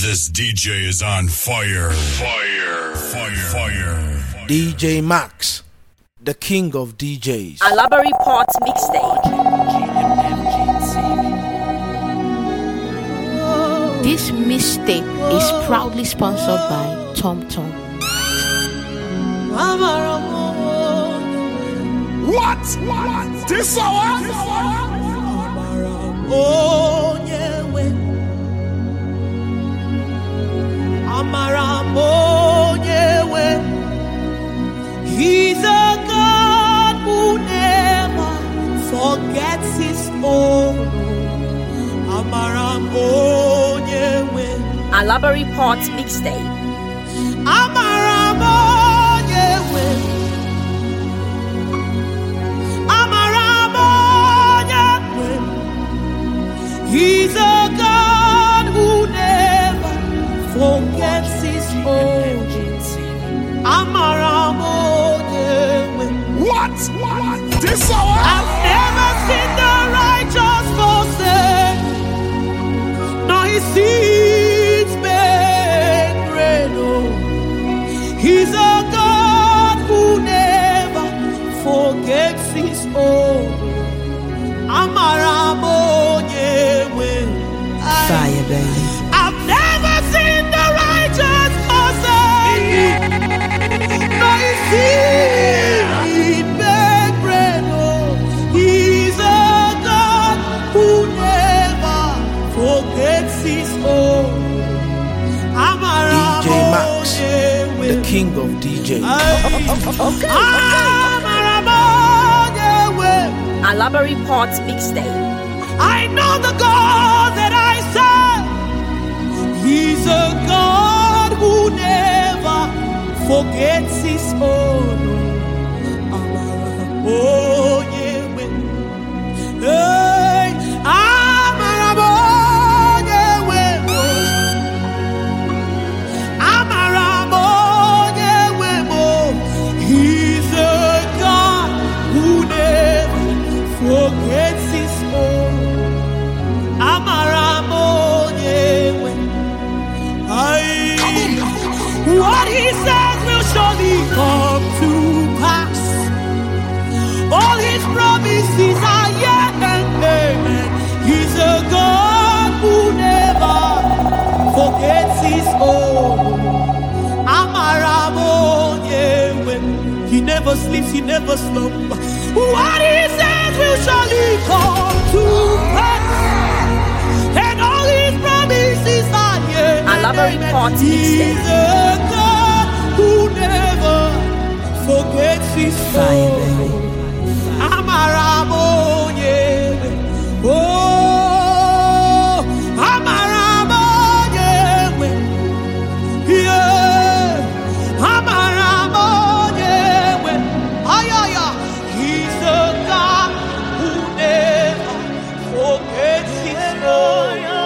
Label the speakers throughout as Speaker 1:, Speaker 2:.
Speaker 1: This DJ is on fire. Fire. Fire. Fire.
Speaker 2: DJ Max, the king of DJs.
Speaker 3: Alabari Port Mixtape.
Speaker 4: This mixtape is proudly sponsored by TomTom.
Speaker 5: What? This hour? Oh, yeah, He's a God who never forgets his own.
Speaker 3: Alabari Port Mixtape.
Speaker 5: He's a God who never forgets his own. What? This hour? I've never seen the righteous forsaken, nor his seeds beg bread. He's a God who never forgets his own.
Speaker 2: Fire, baby.
Speaker 5: I've never seen the righteous forsaken, nor his seed beg bread. He's a God who never forgets his own.
Speaker 2: DJ Max, the king of DJs.
Speaker 3: Alabari Port Mixtape.
Speaker 5: I know the God that I serve. He's a God who never forgets his own. Oh, yeah. Hey, he's a God who never forgets his own. What he says will surely come to pass. All his promises are yes and amen. He's a God who never forgets his own. He never sleeps, he never slumbers. What he says will surely come to pass. And all his promises are yes.
Speaker 3: Alabari Port
Speaker 5: He's a God who never forgets his
Speaker 2: Fire,
Speaker 5: soul.
Speaker 2: baby.
Speaker 5: Amarabo, yeah. Oh, Amarabo, yeah. Yeah. Amarabo, yeah. Ay, ay, ay. He's a God who never forgets his soul.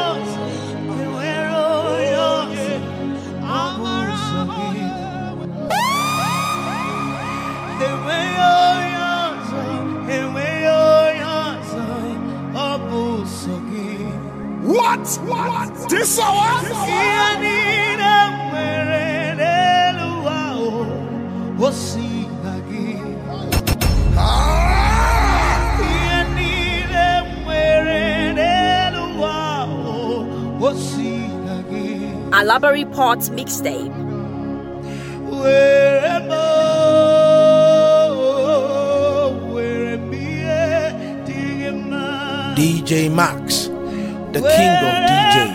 Speaker 5: What? This hour?
Speaker 3: Alabari Port Mixtape.
Speaker 2: DJ Max, the king of DJs.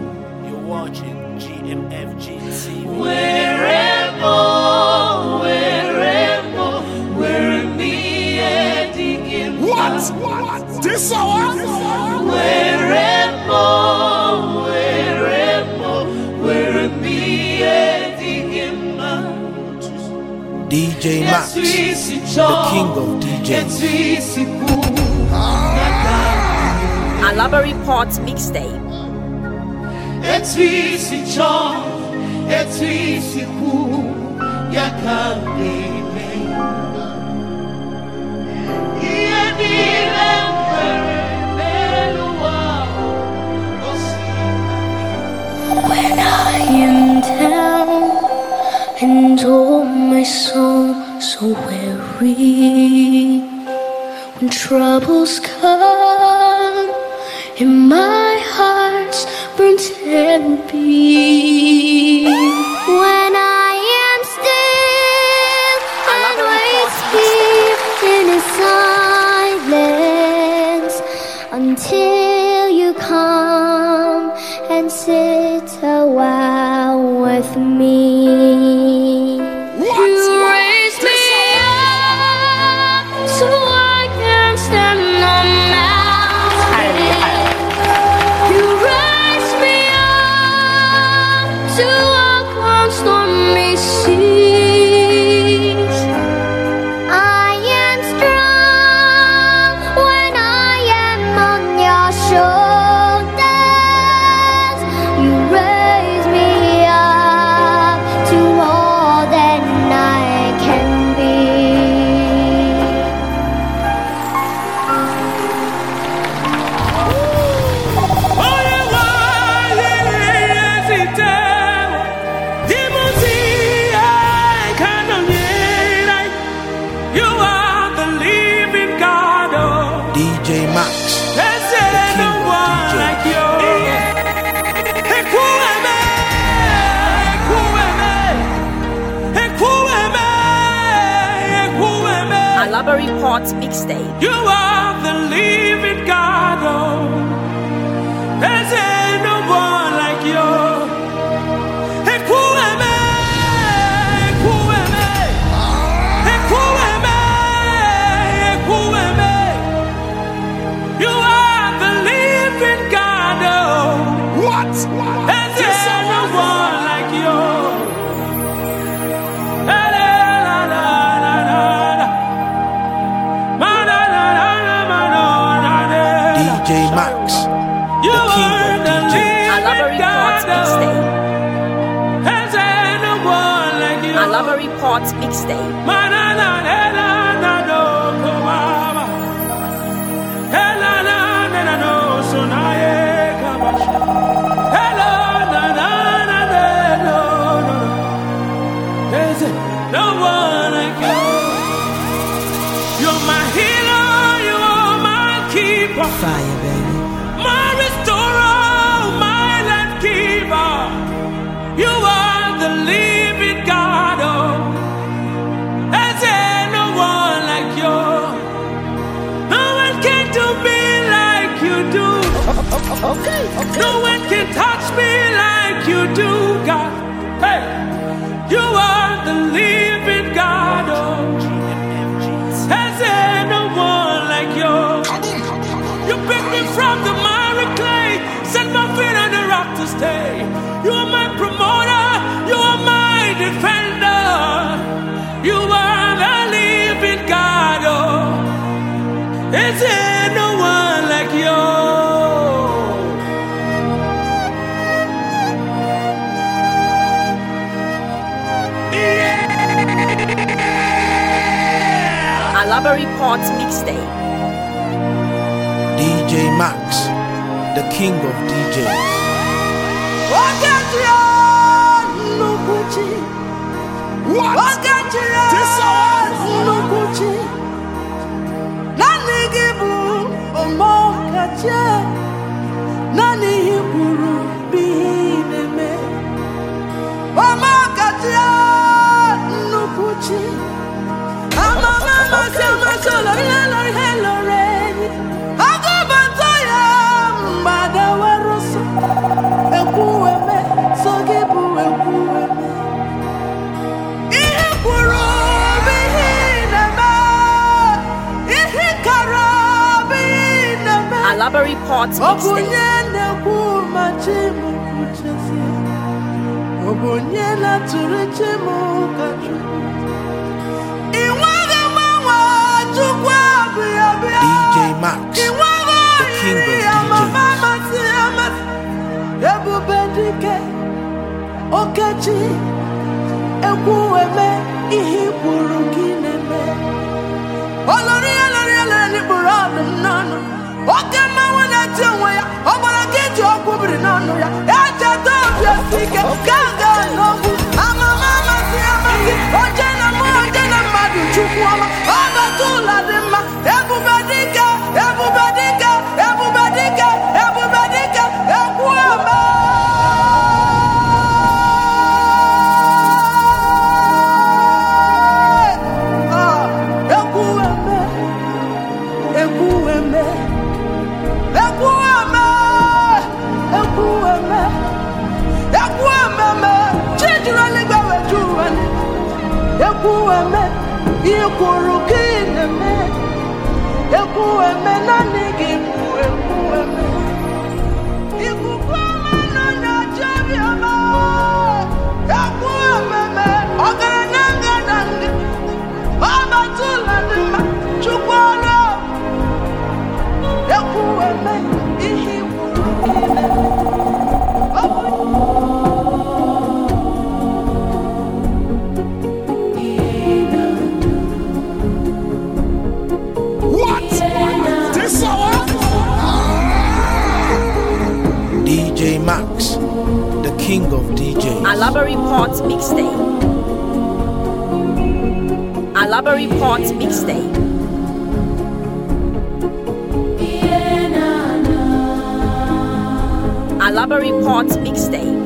Speaker 2: You're watching GMFG TV.
Speaker 5: Wherever
Speaker 2: DJ Max, the king of DJs.
Speaker 3: Alaba Report Mixtape.
Speaker 6: When I am down and oh my soul so weary, when troubles come and my heart's burnt heavy, when I am still and wait here in silence until you come and sit a while with me. You raise me up so I can stand on mountains. You raise me up to walk on stormy seas. I am strong when I am on your shoulders. You raise me up to all that I can be.
Speaker 5: You are the living God,
Speaker 2: DJ Max,
Speaker 5: there's
Speaker 2: the king
Speaker 5: no
Speaker 2: of
Speaker 5: one
Speaker 2: DJs.
Speaker 5: like you.
Speaker 3: Alaba Report Mixtape.
Speaker 5: You are the living God, there's no one like you. You are the living God, there's no one like you.
Speaker 2: DJ Max,
Speaker 5: You
Speaker 2: the king
Speaker 5: are
Speaker 2: of
Speaker 5: the
Speaker 2: DJs.
Speaker 3: Alaba
Speaker 5: living
Speaker 3: Report
Speaker 5: God,
Speaker 3: Mixtape.
Speaker 5: there's no one like you.
Speaker 3: Alaba Report Mixtape.
Speaker 5: There's no one like you. You're my healer, you're my keeper,
Speaker 7: Fire, baby.
Speaker 5: my restorer, my life giver. You are the living God, there's no one like you. No one can do me like you do.
Speaker 7: Okay.
Speaker 5: No one can touch me like you do, God. Hey, you are the living God. There's no one like you. You picked me from the miry clay, set my feet on the rock to stay. You are my promoter, you are my defender. You are the living God. There's no one like you.
Speaker 3: Alaba Report Mixtape.
Speaker 2: DJ Max, the king of DJs.
Speaker 3: Alaba Report Mixtape.
Speaker 2: Max, the king of DJs.
Speaker 5: Okechi ekwueme ihe kwuru gị na-eme olori ni buradu nanu oke mmanwụ na-eti onwe ya ọ gbara gị ji ọgwụ biri n'ọnụ ya echeta obi osike ka ga n'ogwu amama amasị amasị oje na mmadụ chukwu ọma ọ bata ụlọ dị mma ebube dike ebube dike ebube dike ebube dike ekwueme.
Speaker 2: DJ Max, the king of DJs.
Speaker 3: Alaba Report Mixtape. Alaba Report Mixtape. Alaba Report Mixtape.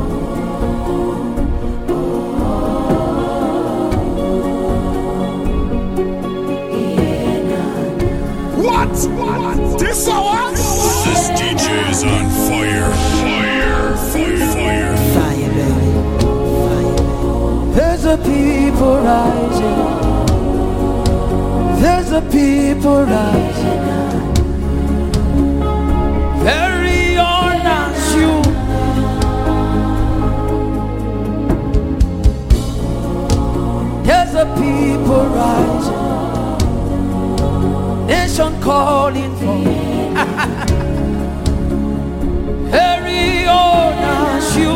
Speaker 1: What? This hour? This DJ is on fire. Fire, fire.
Speaker 5: Fire, baby. Fire. There's a people rising. There's a people rising. Very honest you. There's a people rising. Nation calling for very honest you.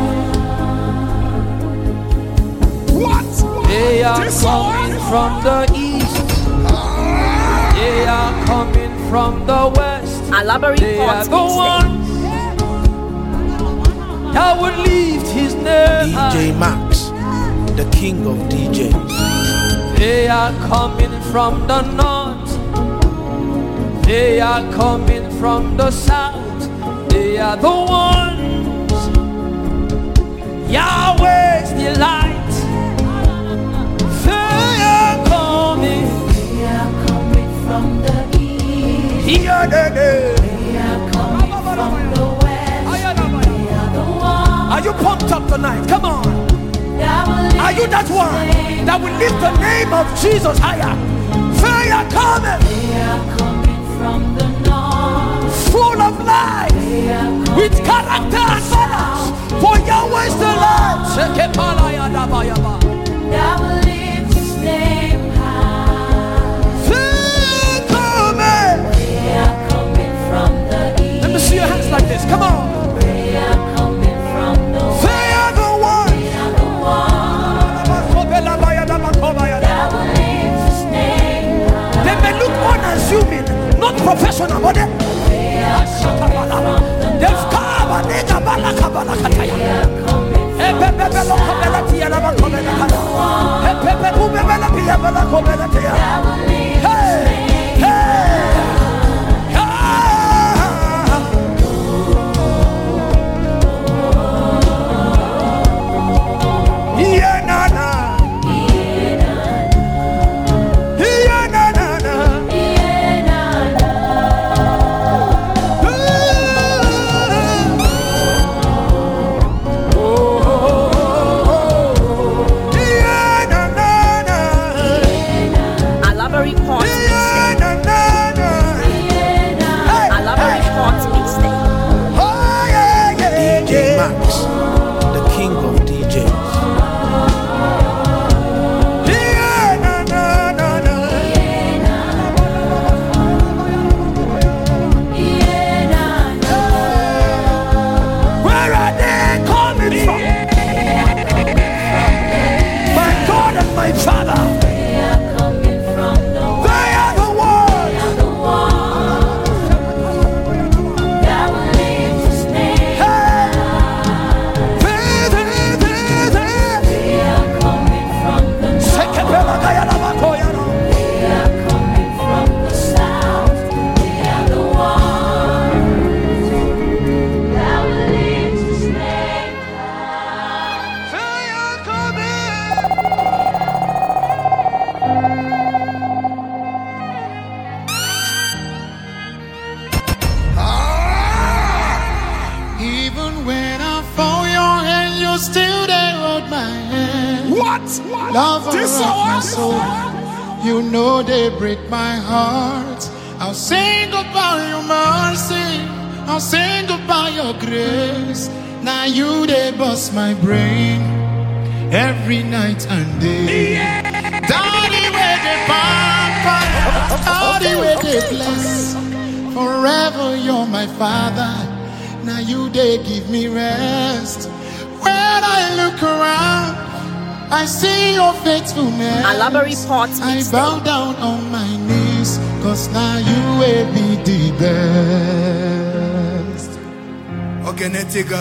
Speaker 1: What?
Speaker 5: They are coming from the east. They are coming from the west.
Speaker 3: Alaba
Speaker 5: They are
Speaker 3: Report
Speaker 5: the
Speaker 3: Mixtape.
Speaker 5: ones that would lift his name
Speaker 2: DJ
Speaker 5: high.
Speaker 2: Max, the king of DJs.
Speaker 5: They are coming from the north. They are coming from the south. They are the ones Yahweh's delight. They are coming.
Speaker 8: They are coming from the east.
Speaker 5: Here they
Speaker 8: They are coming from the west. They are the ones.
Speaker 5: Are you pumped up tonight? Come on.
Speaker 8: That will
Speaker 5: Are you that one that will lift the name of Jesus higher? They are coming.
Speaker 8: They are coming from the north.
Speaker 5: Full of life.
Speaker 8: They are coming
Speaker 5: With character and manners. For Yahweh's the Lord.
Speaker 8: that will lift his name high.
Speaker 5: They coming.
Speaker 8: They are coming from the east.
Speaker 5: Let me see your hands like this. Come on.
Speaker 8: They are coming from the west.
Speaker 5: They are the ones.
Speaker 8: They are the ones that will lift his name high.
Speaker 5: They may look unassuming, not professional, but
Speaker 8: They are coming from the
Speaker 5: they've come.
Speaker 8: They are coming
Speaker 1: What?
Speaker 9: Lover of my soul, you know they break my heart. I'll sing about your mercy, I'll sing about your grace. Now you they bust my brain every night and day. Daddy where they pamper, daddy where they bless. Forever you're my father. Now you they give me rest. When I look around, I see your faithfulness.
Speaker 3: Alaba Reports
Speaker 9: I
Speaker 3: mixtape.
Speaker 9: bow down on my knees, cause now you will be the best.
Speaker 10: Okay, Netiga.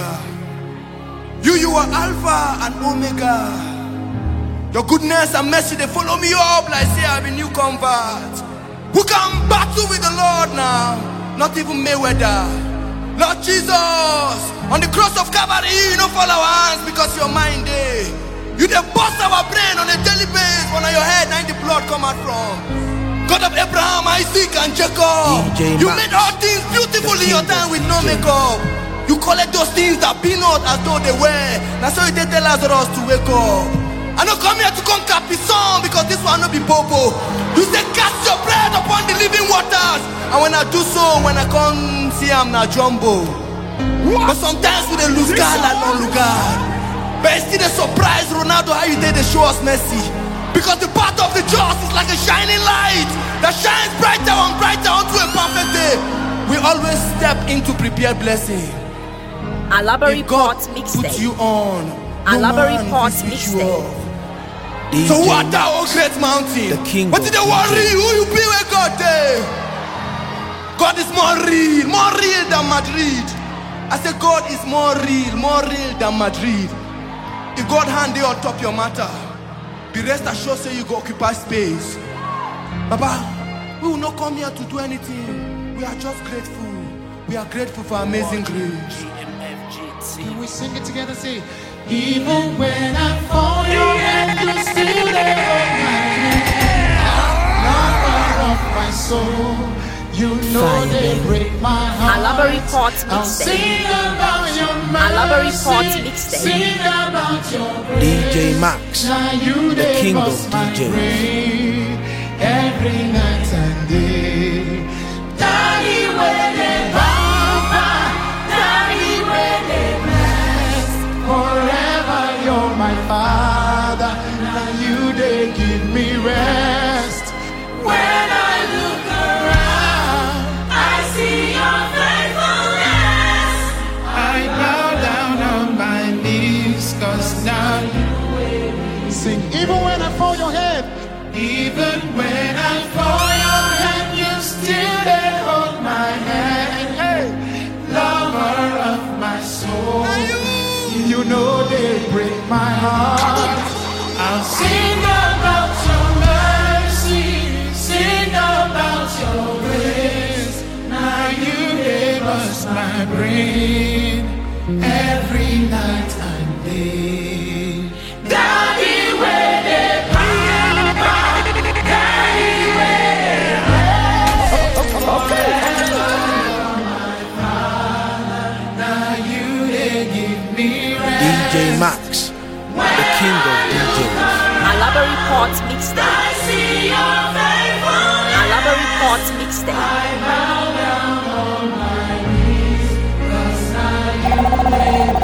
Speaker 10: You are Alpha and Omega. Your goodness and mercy, they follow me up like say I'm a new convert. Who can battle with the Lord now? Not even Mayweather. Lord Jesus, on the cross of Calvary, you don't fall our hands because your mind there. You dey bust our brain on a daily basis. When on your head, now the blood come out from. God of Abraham, Isaac, and Jacob.
Speaker 2: DJ
Speaker 10: You
Speaker 2: Max,
Speaker 10: made all things beautiful in your time with no
Speaker 2: DJ.
Speaker 10: makeup. You collect those things that be not as though they were. That's why you did tell Lazarus to wake up. I don't come here to conquer song because this one no be bobo. You say cast your bread upon the living waters. And when I do so, when I come see I'm not jumbo. But sometimes we dey lose God like non God. But it's still a surprise, Ronaldo, how you did they show us mercy. Because the path of the just is like a shining light that shines brighter and brighter onto a perfect day. We always step into prepared blessing.
Speaker 3: Alaba
Speaker 10: If God
Speaker 3: Reports
Speaker 10: put
Speaker 3: mixtape.
Speaker 10: you on,
Speaker 3: Alaba
Speaker 10: man
Speaker 3: Reports
Speaker 10: will switch you
Speaker 3: mixtape.
Speaker 10: off.
Speaker 2: DJ
Speaker 10: So what thou,
Speaker 2: Max,
Speaker 10: O great mountain?
Speaker 2: the king
Speaker 10: What
Speaker 2: of
Speaker 10: did they worry?
Speaker 2: DJ.
Speaker 10: Who you be with God there? God is more real than Madrid. I say God is more real than Madrid. If God hand you on top your matter, the rest assured say you go occupy space. Baba, we will not come here to do anything. We are just grateful. We are grateful for amazing grace.
Speaker 9: Can we sing it together? Say, even when I fall, your hand, you still there on my hand. Lover of my soul, you know they break my heart.
Speaker 3: Alaba Reports
Speaker 9: I'll
Speaker 3: mixtape.
Speaker 9: sing about your
Speaker 3: Alaba
Speaker 9: mercy,
Speaker 3: Reports mixtape.
Speaker 9: sing about your grace.
Speaker 2: DJ Max,
Speaker 9: Now you
Speaker 2: the
Speaker 9: they
Speaker 2: king of
Speaker 9: bust my
Speaker 2: DJs.
Speaker 9: brain every night and day. Daddy, where they bumper, daddy, where they bless. Forever you're my father. Now you they give me rest. When I look around, I see your faithfulness. I bow down on my knees, cause now you sing. Even when I fall your head, even when I fall your hand, you still there hold my hand. Hey, lover of my soul, you know they break my heart. I'll sing about your mercy, sing about your grace. Now you gave us my brain every night and day. Daddy, where they pamper, daddy, where they my father. Now you they give me rest.
Speaker 2: DJ Max, the king of DJs.
Speaker 3: Alaba Reports mixtape.
Speaker 9: I see your faithfulness.
Speaker 3: Alaba Reports mixtape.
Speaker 9: I bow down on my knees, 'cause now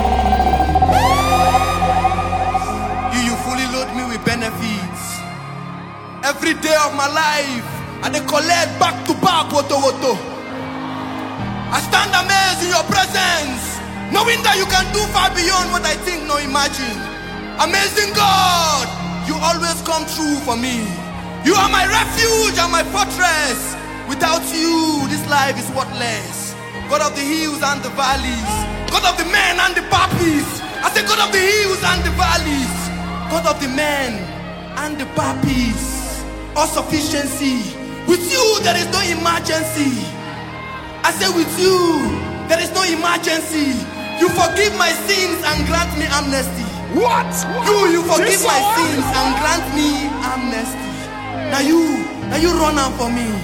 Speaker 10: You fully load me with benefits. Every day of my life, I dey collect back to back, woto. I stand amazed in your presence, knowing that you can do far beyond what I think nor imagine. Amazing God, you always come true for me. You are my refuge and my fortress. Without you, this life is worthless. God of the hills and the valleys, God of the men and the puppies. I say God of the hills and the valleys, God of the men and the puppies. All sufficiency. With you there is no emergency. I say with you there is no emergency. You forgive my sins and grant me amnesty.
Speaker 1: What?
Speaker 10: You forgive my sins and grant me amnesty. Now you run out for me.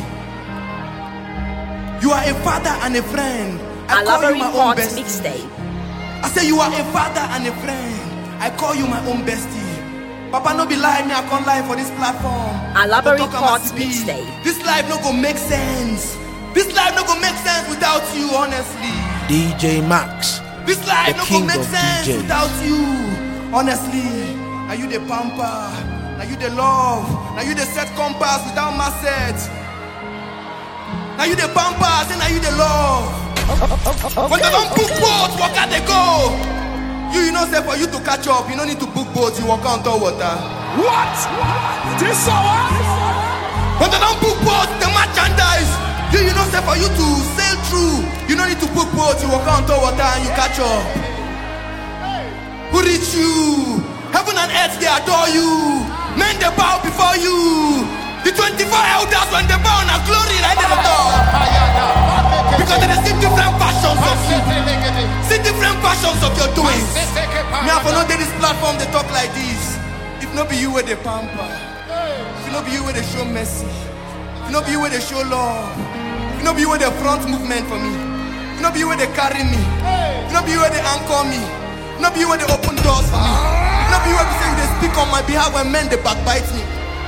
Speaker 10: You are a father and a friend. I call
Speaker 3: Alaba
Speaker 10: you my own
Speaker 3: Reports
Speaker 10: bestie.
Speaker 3: mixtape.
Speaker 10: I say you are a father and a friend. I call you my own bestie. Papa, no be lie, me I can't lie for this platform.
Speaker 3: Alaba
Speaker 10: To talk
Speaker 3: Reports
Speaker 10: about CB.
Speaker 3: mixtape.
Speaker 10: This life no go make sense. This life no go make sense without you, honestly.
Speaker 2: DJ Max,
Speaker 10: This life
Speaker 2: the
Speaker 10: no go
Speaker 2: king
Speaker 10: make
Speaker 2: of
Speaker 10: sense
Speaker 2: DJs.
Speaker 10: without you, honestly. Now you the pamper, now you the love, now you the set compass without my set. Now you the pamper, say now you the love. When they don't book boats, walk out they go. You know say for you to catch up, you don't need to book boats, you walk on top water.
Speaker 1: What? This hour?
Speaker 10: When they don't book boats, the merchandise. You know say for you to sail through, you don't need to book boats, you walk on top water and you catch up. Who reach you? Heaven and earth they adore you. Men they bow before you. The 24 elders when they bow now glory right at the door. Because they see different passions of you. See different passions of your doings. Me have not this platform they talk like this. If not be you where they pamper. If not be you where they show mercy. If not be you where they show love. If not be you where they front movement for me. If not be you where they carry me. If not be you where they anchor me. If not be you where they open doors for me. If not be you where they speak on my behalf when men they backbite me.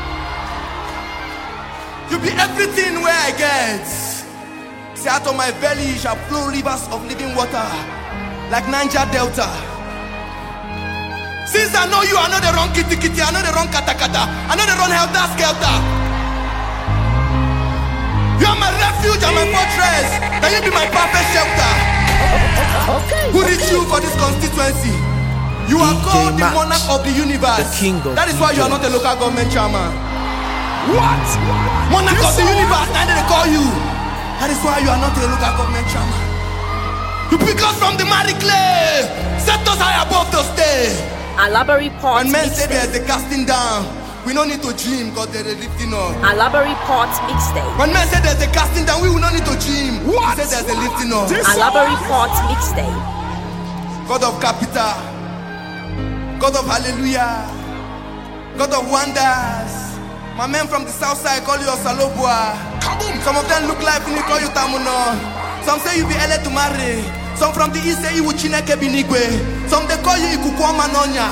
Speaker 10: You be everything where I get. Say out of my belly shall flow rivers of living water, like Niger Delta. Since I know you, I know the wrong kitty kitty, I know the wrong kata kata, I know the wrong helter skelter. You are my refuge and my fortress. Now you be my perfect shelter. Who reach you for this constituency? You are
Speaker 2: DJ
Speaker 10: called the
Speaker 2: Max,
Speaker 10: monarch of the universe.
Speaker 2: the king of
Speaker 10: That is why you are not a
Speaker 2: DJs.
Speaker 10: local government chairman.
Speaker 1: What?
Speaker 10: Monarch of the universe, now they call you. That is why you are not a local government chairman. You pick us from the miry clay, set us high above the stage.
Speaker 3: Alaba Reports
Speaker 10: When men say
Speaker 3: mixtape.
Speaker 10: there's a casting down, we don't need to gym because they're lifting up.
Speaker 3: Alaba Reports mixtape.
Speaker 10: When men say there's a casting down, we will not need to gym.
Speaker 1: What?
Speaker 10: We say there's a lifting up.
Speaker 1: This
Speaker 3: Alaba
Speaker 1: hour?
Speaker 3: Reports mixtape.
Speaker 10: God of capital, God of hallelujah, God of wonders. My men from the south side call you Osalobua. Some of them look like me, call you Tamuno. Some say you be ele to marry. Some from the east say you Chineke Binigwe. Some they call you Ikukwama Nonya.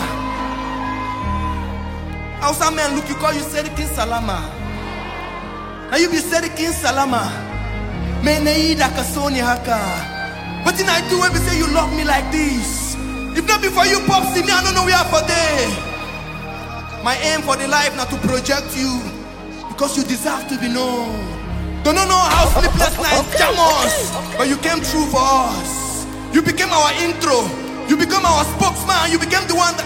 Speaker 10: Hausa men look, you call you Serikin Salama. Now you be Serikin Salama. Meneida Kasoni Haka. What did I do when we say you love me like this? If not before you pop see me, I don't know where for day. My aim for the life now to project you because you deserve to be known. Don't know how sleepless nights jam us, but you came through for us. You became our intro. You became our spokesman. You became the one that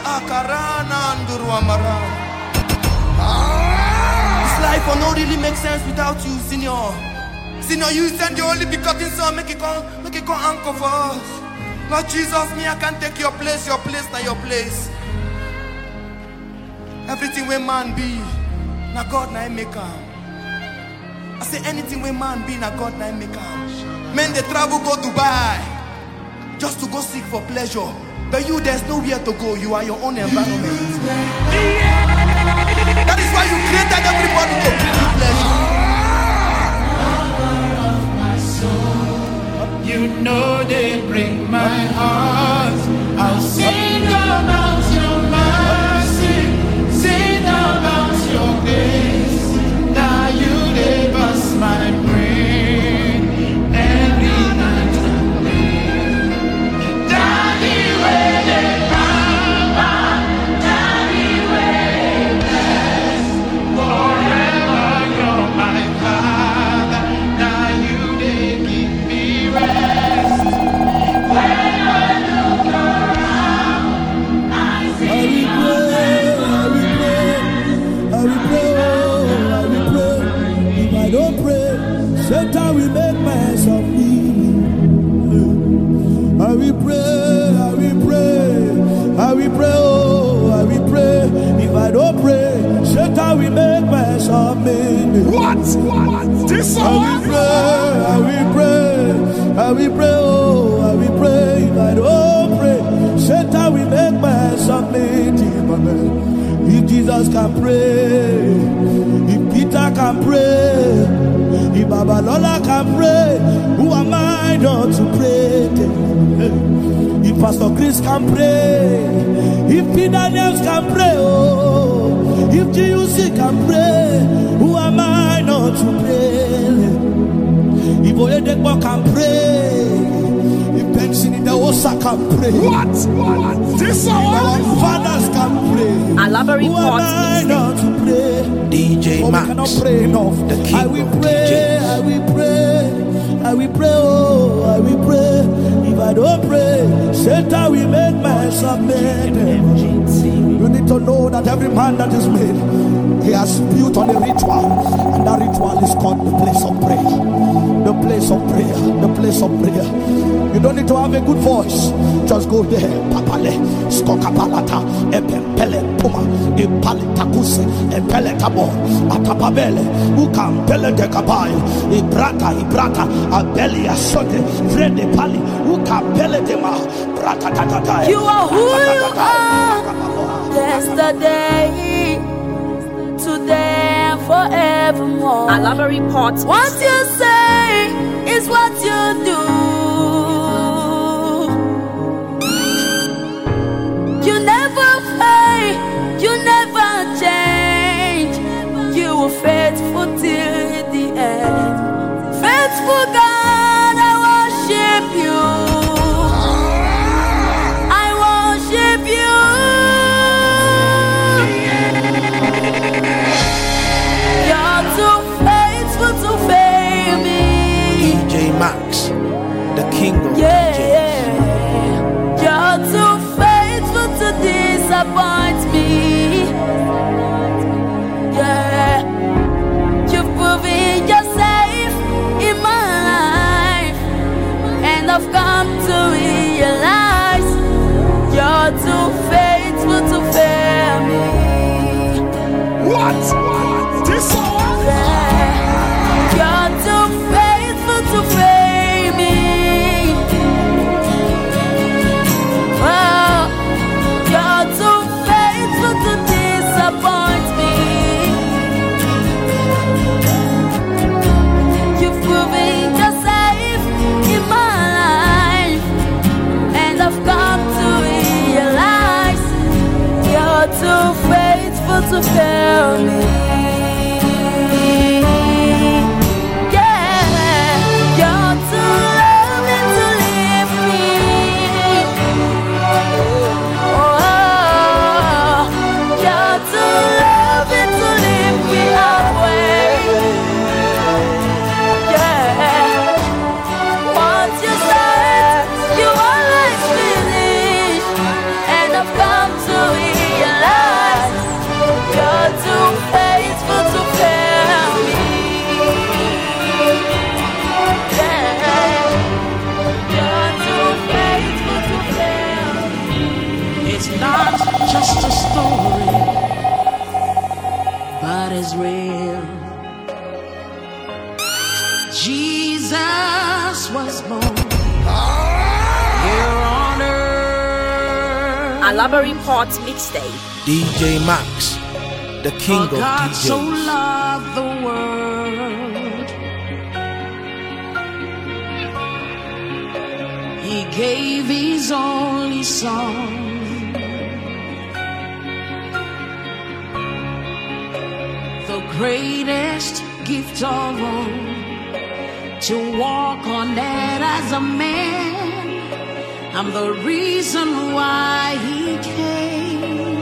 Speaker 10: this life will not really make sense without you, senior. Senior, you said you only be cutting some, make it come anchor for us. Lord Jesus, me I can't take your place now your place. Everything where man be, now God na make am. I say anything where man be, now God na make am. Men they travel go Dubai just to go seek for pleasure. But you, there's nowhere to go. You are your own environment. That is why you created everybody to bring you pleasure.
Speaker 9: You know they break my heart. I'll sing about your mercy, sing about your grace. Now you they bust my brain every night and day. Daddy, where they papa, Daddy, where they bless. Forever you're my father. Now you they give me rest. When I look around, I see
Speaker 5: If I don't pray, Satan will make mess of me. I will pray, oh, I will pray. If I don't pray, Satan will make mess of me.
Speaker 1: What? This
Speaker 5: I
Speaker 1: hour?
Speaker 5: will pray, oh, I will pray. If I don't pray, Satan will make mess of me. If Jesus can pray, if Peter can pray, if Babalola can pray, who am I not to pray? If If Pastor Chris can pray, if P. Daniels can pray, oh, if GUC can pray, who am I not to pray? If Oyedekwa can pray, if Benson in the Osa can pray,
Speaker 9: What? This
Speaker 5: if our fathers can pray,
Speaker 3: Alaba
Speaker 5: who am I
Speaker 3: Report
Speaker 5: not to pray?
Speaker 2: DJ
Speaker 5: For we
Speaker 2: Max,
Speaker 5: cannot pray enough.
Speaker 2: the king
Speaker 5: I will
Speaker 2: of
Speaker 5: pray,
Speaker 2: DJs.
Speaker 5: I will pray, I will pray, oh, I will pray. If I don't pray, Satan will make myself made. You need to know that every man that is made, he has built on a ritual, and that ritual is called the place of prayer. The place of prayer, the place of prayer. You don't need to have a good voice. Just go there. Papale, skokapalata, epempele puma, ipalitakuse, epeletabo, atapabele, ukampele de kabai, ibrata, abeli asote, frede pali, ukampele de ma, brata tatatai.
Speaker 8: You are who you are. Yesterday, today, and forevermore.
Speaker 3: Alaba Report
Speaker 8: What you say is what you do. You never fail, you never change. You were faithful till the end. Faithful God, I worship you. I worship you. You're too faithful to fail me.
Speaker 2: DJ Max, the king of DJs.
Speaker 8: Yeah, you're too faithful to disappoint me. Yeah, you've proven yourself in my life, and I've come to realize you're too faithful to fail me.
Speaker 9: What? This
Speaker 8: Yeah, you're too faithful to fail me. Oh, you're too faithful to disappoint me. You've proven yourself in my life, and I've come to realize you're too faithful to fail me. Yeah, you're too loving to leave me. Oh, you're too loving to leave me away. Yeah, once you start, you always finish, and I've come to realize you're too faithful to fail me. Yeah, you're too faithful to fail me.
Speaker 11: It's not just a story, but it's real. Jesus was born here on earth.
Speaker 3: Alaba Report Mixtape.
Speaker 2: DJ Max, the king
Speaker 11: For
Speaker 2: of
Speaker 11: God so
Speaker 2: DJs.
Speaker 11: loved the world, He gave His only Son, the greatest gift of all, to walk on earth as a man. I'm the reason why He came.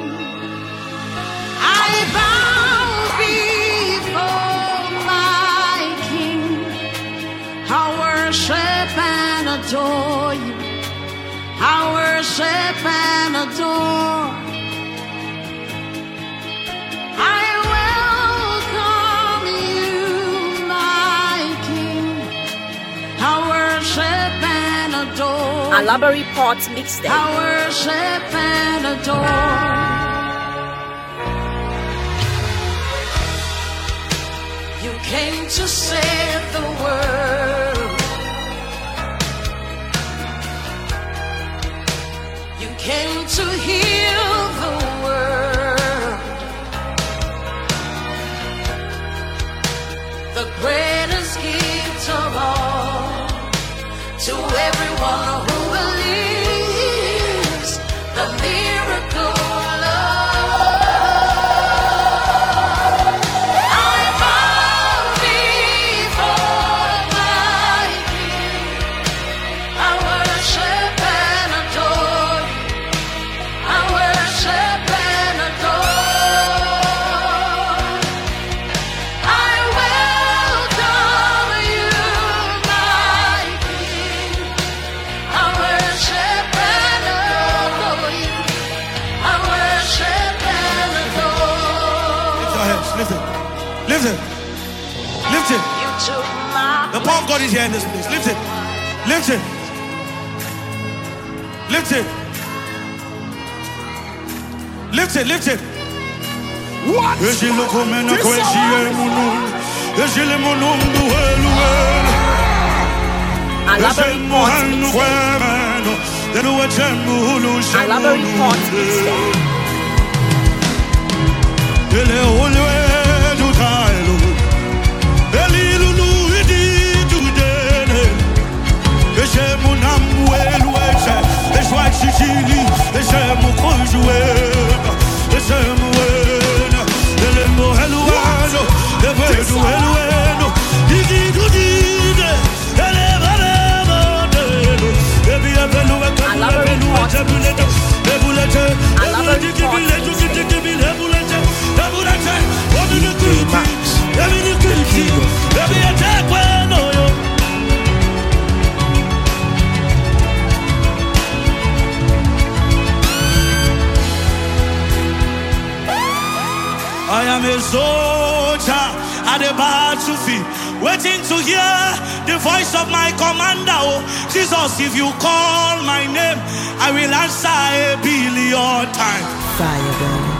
Speaker 11: I bow before my King. I worship and adore you. I worship and adore. I welcome you, my King. I worship and adore.
Speaker 3: Alaba Report Mixtape.
Speaker 11: I worship and adore. You came to save the world. You came to heal the world. The greatest gift of all, to everyone who believes.
Speaker 10: Lift it. Lift it. Lift it. The power of God is here in this place. Lift it. Lift it. Lift it. Lift it. Lift it.
Speaker 1: What?
Speaker 3: Alabari Port Mixtape.
Speaker 5: I am a soldier at the battlefield, waiting to hear the voice of my commander. Oh, Jesus, if you call my name, I will answer 1,000,000,000 times.
Speaker 7: Fire, baby.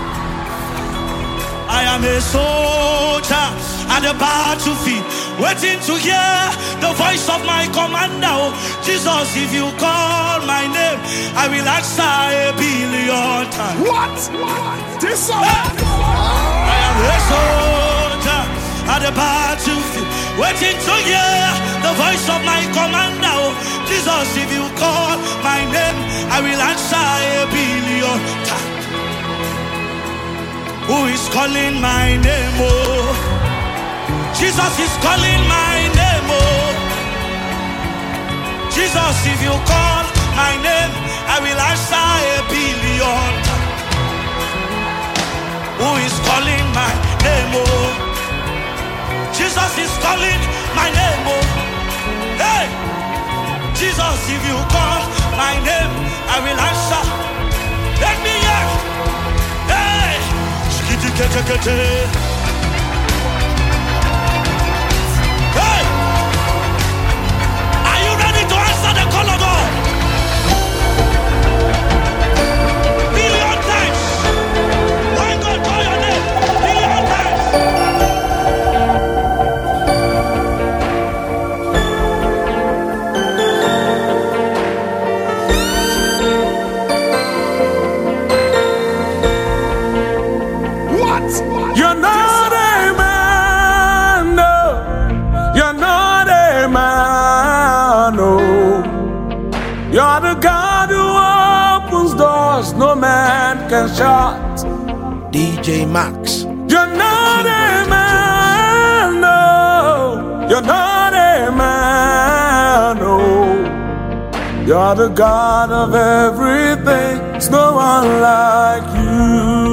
Speaker 5: I am a soldier at the battlefield, waiting to hear the voice of my commander. Oh, Jesus, if you call my name, I will answer 1,000,000,000 times.
Speaker 1: What? This song.
Speaker 5: I am a soldier at the battlefield, waiting to hear the voice of my commander. Oh, Jesus, if you call my name, I will answer 1,000,000,000 times. Who is calling my name? Oh, Jesus is calling my name. Oh, Jesus, if you call my name, I will answer 1,000,000,000 times. Who is calling my name? Oh, Jesus is calling my name. Oh, hey, Jesus, if you call my name, I will answer. Let me hear. Hey, hey, are you ready to answer the call of God? 1,000,000,000 times. When God call your name, 1,000,000,000 times.
Speaker 1: You're not a man, no. You're not a man, no. You're the God who opens doors no man can shut.
Speaker 2: DJ Max.
Speaker 1: You're not a man, no. You're not a man, no. You're the God of everything. There's no one like you.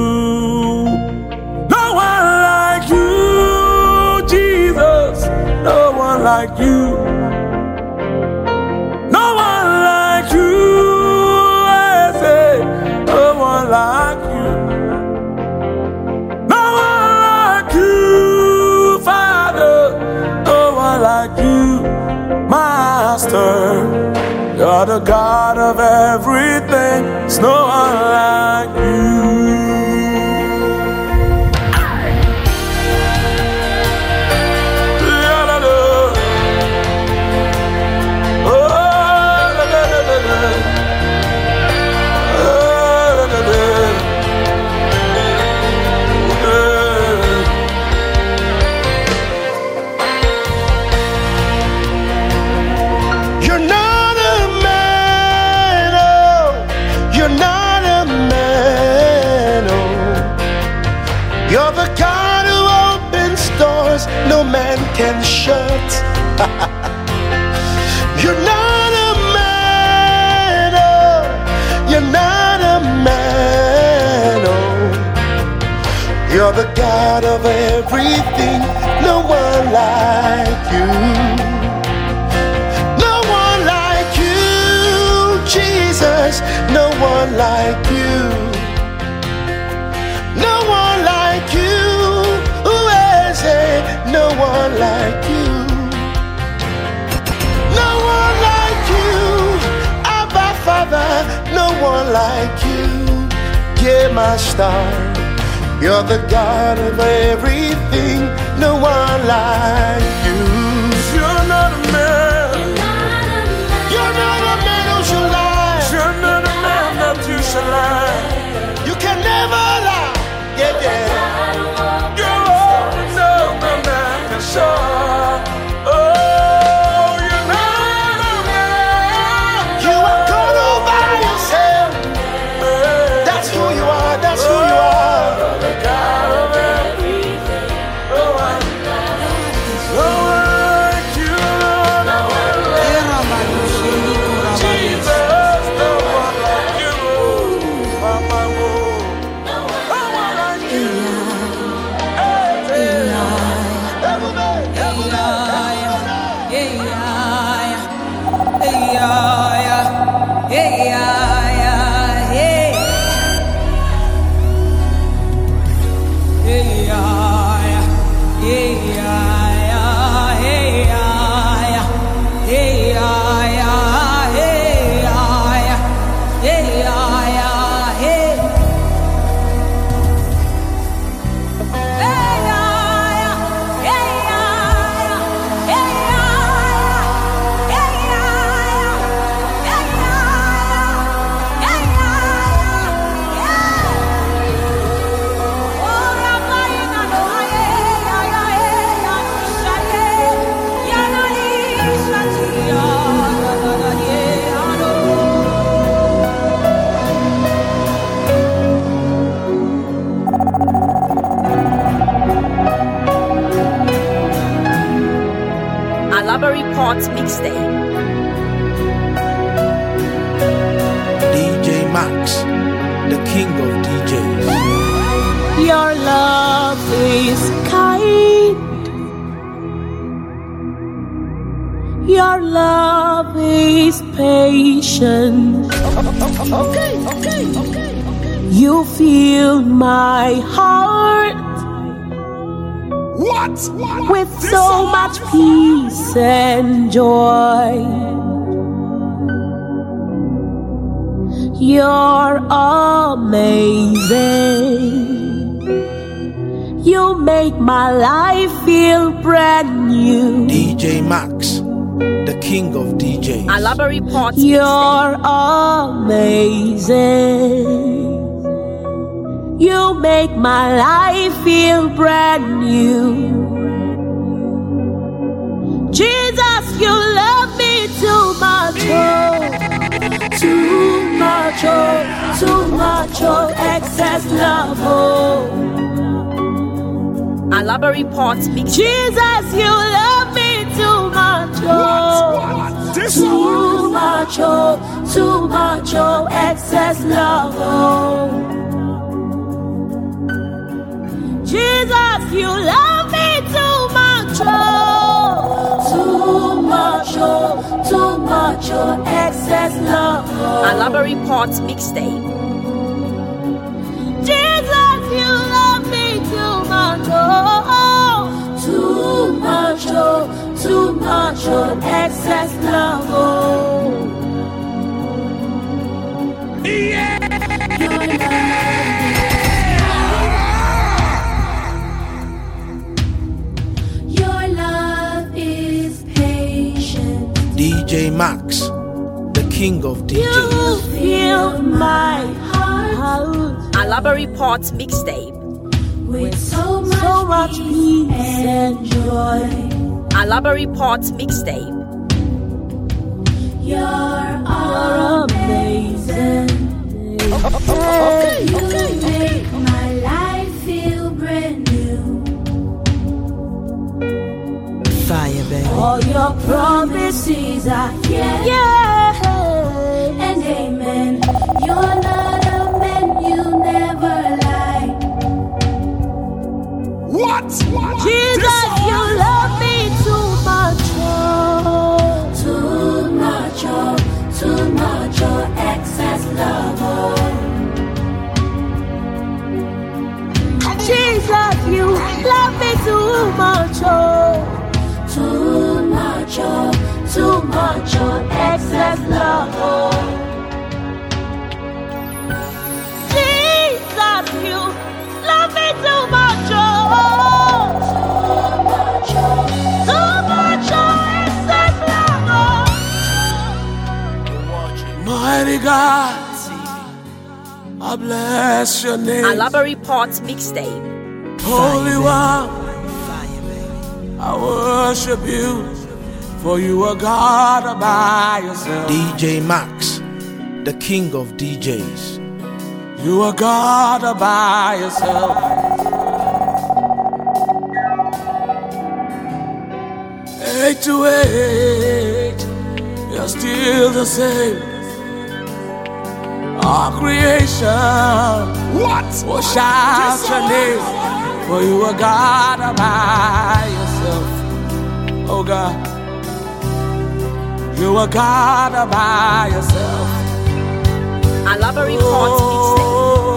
Speaker 1: No one like you, Jesus. No one like you. No one like you, I say. No one like you. No one like you, Father. No one like you, Master. You're the God of everything. There's no one like you.
Speaker 2: No man can shut. You're not a man, oh. You're not a man, oh. You're the God of everything. No one like you. No one like you, Jesus. No one like you. No one like you. Ooh, one like you. Yeah, my star. You're the God of everything. No one like you.
Speaker 1: You're not a man.
Speaker 2: You're not a man who should lie.
Speaker 1: You're not a man that you should lie.
Speaker 2: You can never lie. Yeah, yeah.
Speaker 1: You're all the man can show. Oh, you're not a man.
Speaker 2: You are God all by yourself. That's who you are. That's who you are.
Speaker 1: The God of everything. No one like you. No one like Jesus. No one like you. Mama, no one like you.
Speaker 12: Alabari Port Mixtape.
Speaker 13: DJ Max, the king of DJs.
Speaker 5: Your love is kind. Your love is patient.
Speaker 2: Okay.
Speaker 5: You fill my heart with so much peace and joy. You're amazing. You make my life feel brand new.
Speaker 13: DJ Max, the king of DJs.
Speaker 12: Alabari Port
Speaker 5: You're amazing. You make my life feel brand new. Jesus, you love me too much, oh, too much, oh, too much, oh, excess love, oh.
Speaker 12: Alabari Port Mixtape.
Speaker 5: Jesus, you love me too much, oh, too much, oh, excess love, oh. Jesus, you love me too much, oh, too much, oh, excess love, oh.
Speaker 12: Alabari Port Mixtape.
Speaker 5: Jesus, you love me too much, oh, too much, oh, excess love, oh.
Speaker 1: Yeah.
Speaker 5: Your love is patient.
Speaker 13: DJ Max, the king of DJs.
Speaker 5: You fill my heart
Speaker 12: Alabari Port Mixtape.
Speaker 5: with so much peace and joy.
Speaker 12: Alabari Port Mixtape.
Speaker 5: You're amazing.
Speaker 2: Okay.
Speaker 5: You make my life feel brand new.
Speaker 7: Fire, baby.
Speaker 5: All your promises are yeah, and amen. You're not a man, you never lie.
Speaker 1: What?
Speaker 5: Jesus, you love me too much, too much, excess love, Jesus, you love me too much, too much, excess love,
Speaker 1: bless your name.
Speaker 12: Alaba Report Mixtape.
Speaker 1: Holy One, I worship you, for you are God all by yourself.
Speaker 13: DJ Max, the king of DJs.
Speaker 1: You are God all by yourself. Age to age, you're still the same. All creation will shout your name, for you are God all by yourself. Oh God, you are God all by yourself.
Speaker 12: Alaba Report Mixtape.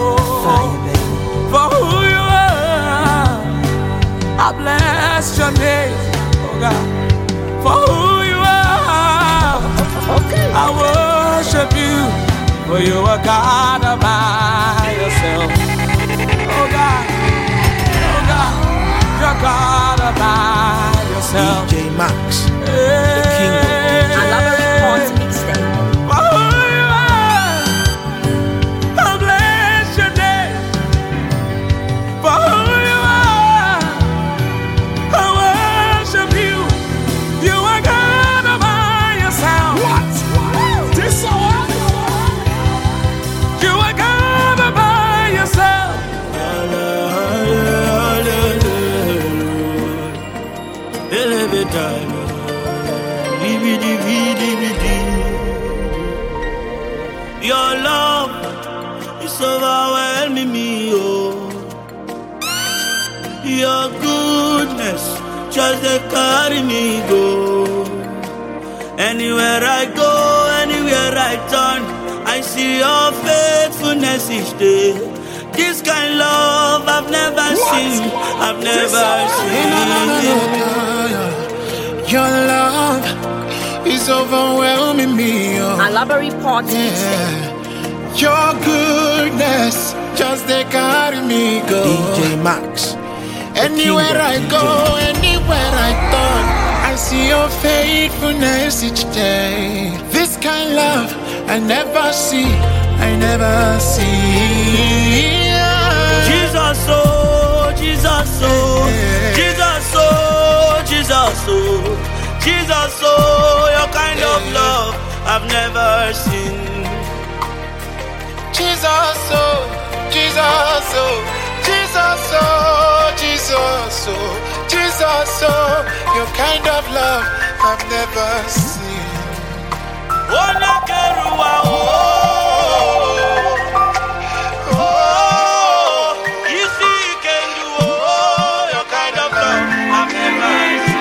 Speaker 1: For who you are, I bless your name. Oh God, for who you are, I worship you. For you are God all by yourself. Oh God, you're God all by yourself.
Speaker 13: DJ Max, the king of DJs.
Speaker 12: Alaba Report Mixtape.
Speaker 1: For who you are, I bless your name. For who you are, I worship you. You are God all by yourself. This song. You are God all by yourself.
Speaker 14: Your love is overwhelming me, oh. Your goodness just they carry me go. Anywhere I go, anywhere I turn, I see your faithfulness each day. This kind of love I've never seen. I've never seen.
Speaker 9: Your love is overwhelming me. Oh.
Speaker 12: Alaba Report Mixtape.
Speaker 9: Your goodness just they carry me go.
Speaker 13: DJ Max,
Speaker 9: anywhere I go, anywhere I turn, I see your faithfulness each day. This kind of love I never see, I never see.
Speaker 14: Jesus, oh, Jesus, oh, Jesus, oh, Jesus, oh, Jesus, oh, your kind of love I've never seen.
Speaker 9: Jesus, oh, Jesus, oh, Jesus, oh, Jesus, oh, Jesus, oh, your kind of love I've never seen.
Speaker 14: Oh, Nakerua, oh, oh, you see you can do, oh, your kind of love I've never seen.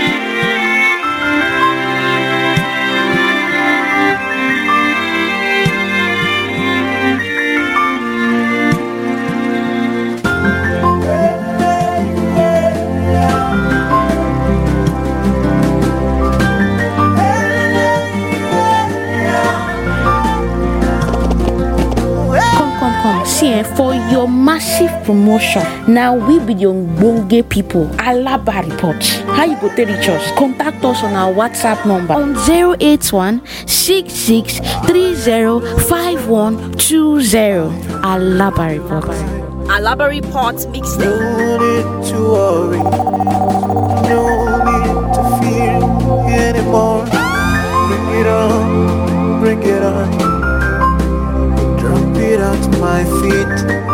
Speaker 4: For your massive promotion, now we be the Bonge people. Alaba Report. How you go to reach us? Contact us on our WhatsApp number on 081 66305120. Alaba Report.
Speaker 12: Alaba Report Mixtape.
Speaker 2: No need to worry, no need to fear anymore. Bring it on, bring it on. Drop it at my feet.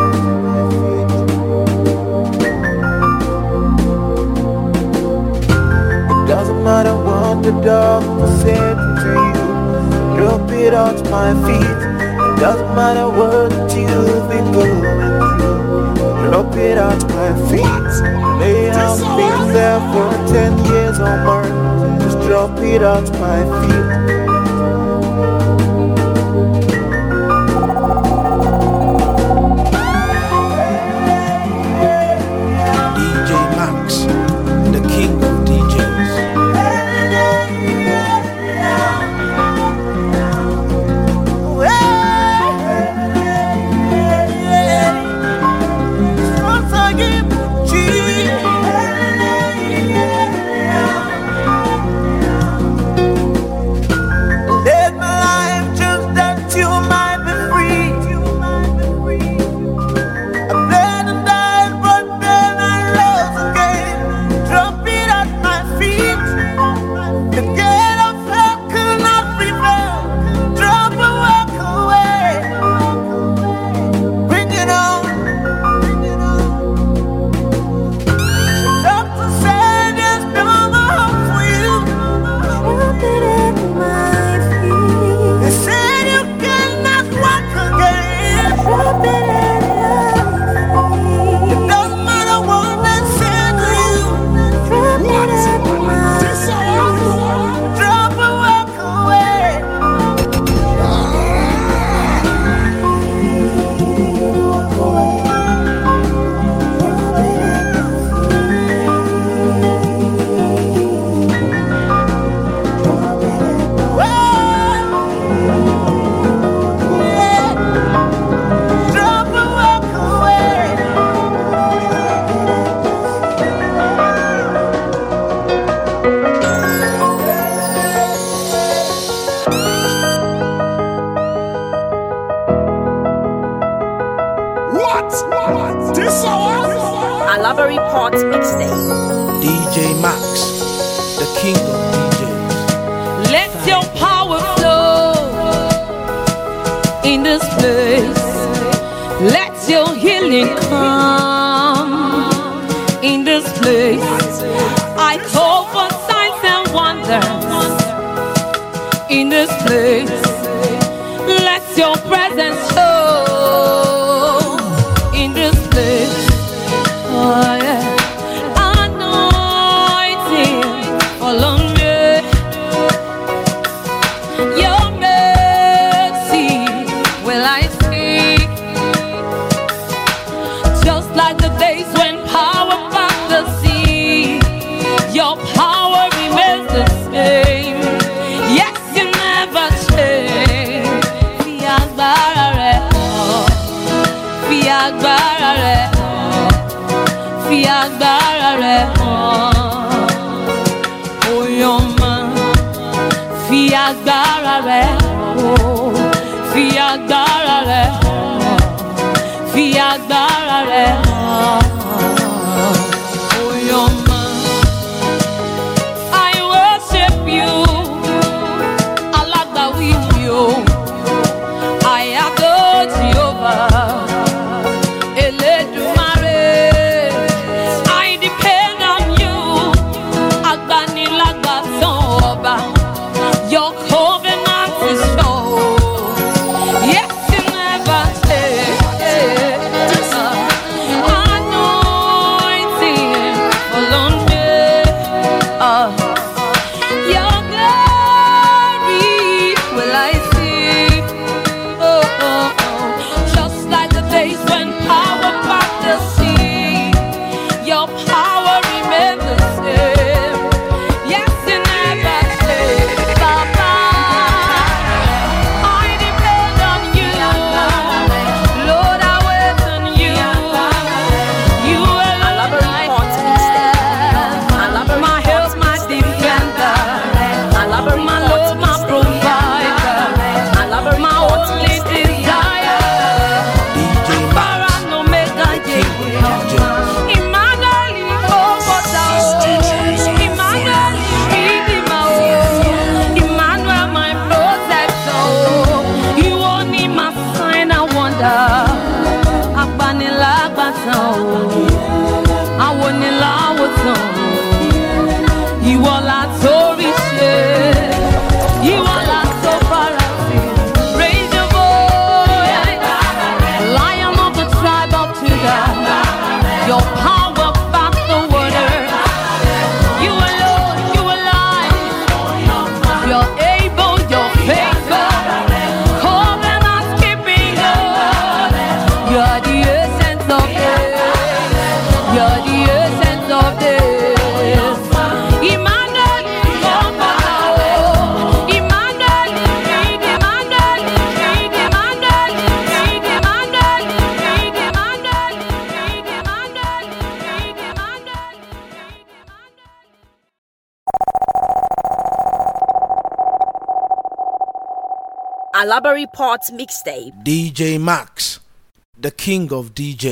Speaker 2: It doesn't matter what the doctor said to you. Drop it at my feet. It doesn't matter what you've been going through. Drop it at my feet. May have been there for 10 years or more. Just drop it at my feet.
Speaker 12: Report Mixtape.
Speaker 13: DJ Max, the king of DJs.
Speaker 11: Let your power flow in this place. Let your healing come in this place. I call for signs and wonders in this place. Let your presence show in this place. Oh yeah. Anointing follow me. Your mercy will I see. Just like the days when power passed the sea, your power remains the same. Yes, you never change. Fi agbára rẹ̀ hàn, fi agbára rẹ̀ hàn, fi agbára rẹ̀ hàn. Oyoma, fi agbára rẹ̀ hàn, fi agbára rẹ̀ hàn, fi agbára rẹ̀ hàn. Oyoma, I worship you, alágbàwí mi o. I adore Jehovah, Elédùmarè. I depend on you, agbanilágbàtàn ọba. Your covenant is sure. Yes, you never change. Anointing follow me. Your glory will I see. Oh, oh, oh. Just like the days when power passed the sea, your power remains the same. Yes, you never change. Baba, I depend on you. Lord, I wait on you. You alone I have. My help, my defender. My Lord, my provider. My only desire.
Speaker 13: DJ Max,
Speaker 11: Alpha and Omega, yeah. Emmanuel, Emmanuel, Redeemer, Emmanuel, my protector. You only my sign and wonder. Agbanilágbàtàn, awoniláwòtán. Ìwọ la torí ṣe, ìwọ la tó fara sí. Raise your voice, Lion of the tribe of Judah. Your power back the water. You alone, you alive. You're able, you're faithful. Covenant keeping God. You're the essence of this. You're the essence of this. Emmanuel, Emmanuel, Emmanuel,
Speaker 12: Alaba Report Mixtape.
Speaker 13: DJ Max, the king of DJs.